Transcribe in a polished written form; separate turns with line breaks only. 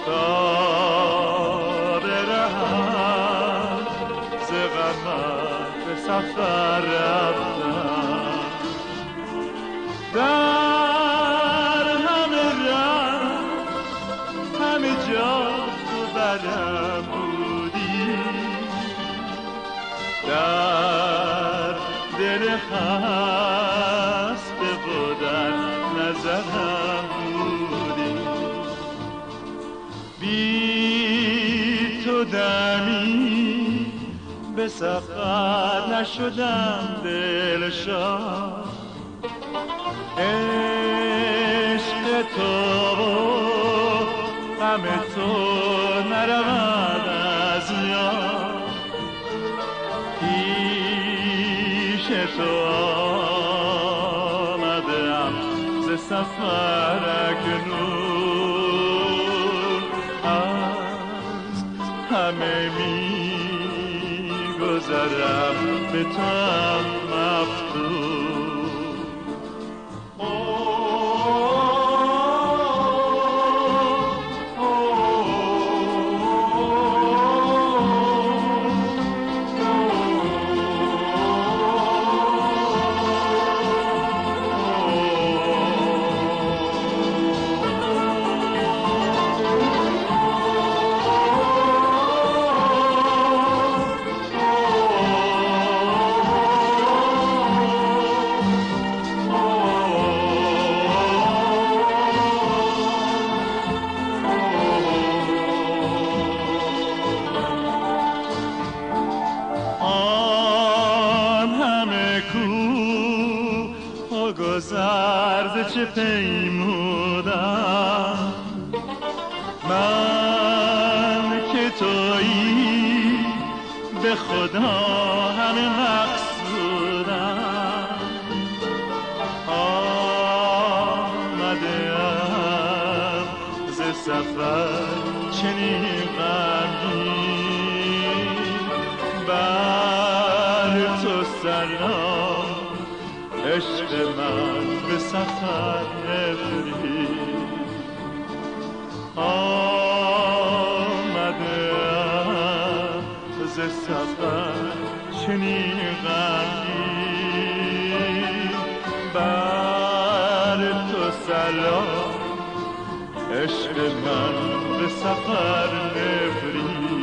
تا برهم ز غمت به سفر رفتم، در همه ره همه جا تو برم بودی، در دل خسته و در نظرم بودی. بی تو دمی به سفر نشدم دلشاد، عشق تو غم تو نرود از یاد، پیش تو آمدم ز سفر اکنون، از همه می گذرم به تو هم مفتون. گذرد چه پیمودم من که تویی، به خدا همه مقصودم. آمدم ز سفر چنین غمگین، بر تو سلام عشق من به سفر نفرین. آمدم ز سفر چنین غمگین، بر تو سلام عشق من به سفر نفرین.